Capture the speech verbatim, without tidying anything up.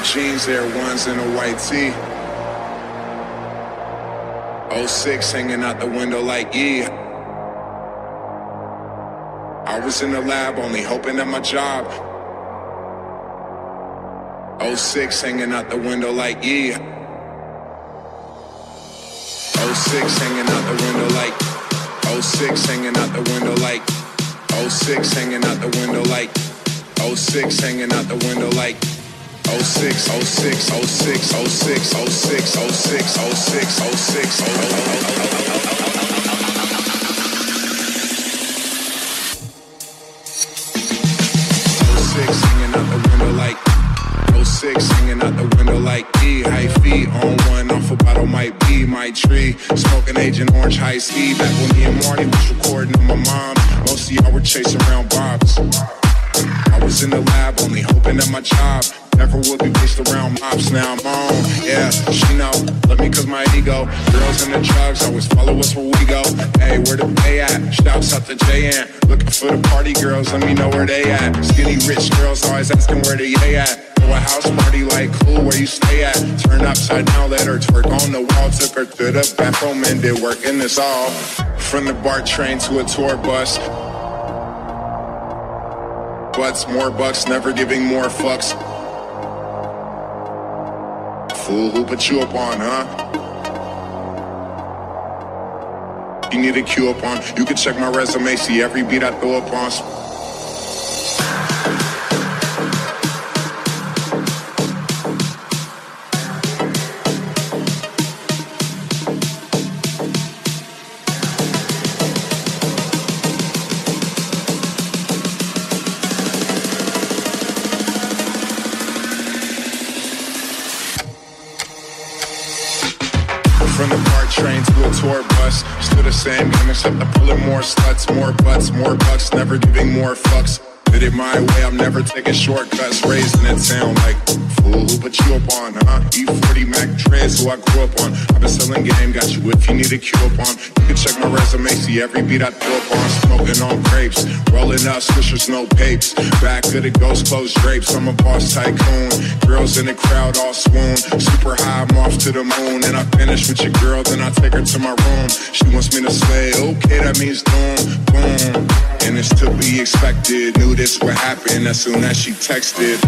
jeans, Air Ones, and a white tee. oh six hanging out the window like yeah. I was in the lab only hoping at my job. oh six hanging out the window like yeah. oh six hanging out the window like oh six hanging out the window like oh six hanging out the window like oh six hanging out the window like oh six oh six oh six oh six oh six oh six oh six oh six oh six hanging out the window like oh six hanging out the window like E. High feet on one off a bottle might be my tree. Smoking Agent Orange high speed. Back when me and Marty was recording on my mom. Most of y'all were chasing around bobs. I was in the lab only hoping at my job never would be based around mops. Now I'm on, yeah, she know. Love me cause my ego. Girls in the drugs always follow us where we go. Hey, where the pay at? Shouts out to J N. Looking for the party girls, let me know where they at. Skinny rich girls always asking where they at. Throw a house party like cool, where you stay at? Turn upside down, let her twerk on the wall. Took her to the bathroom and did work in this all. From the BART train to a tour bus. Butts, more bucks, never giving more fucks. Fool, who put you up on, huh? You need a cue up on. You can check my resume, see every beat I throw up on. From the BART train to a tour bus. Still the same game except I'm pulling more sluts. More butts, more bucks, never giving more fucks. Did it my way, I'm never taking shortcuts. Raised in that town like, fool, who put you up on, huh? E forty Mac Trez, who I grew up on. I've been selling game, got you if you need a cue up on. You can check my resume, see every beat I throw up on. Smoking on grapes, rolling up swishers, no papes. Back of the ghost closed drapes, I'm a boss tycoon. Girls in the crowd all swoon. Super high, I'm off to the moon. And I finish with your girl, then I take her to my room. She wants me to sway, okay, that means doom, boom. And it's to be expected. Knew this would happen as soon as she texted.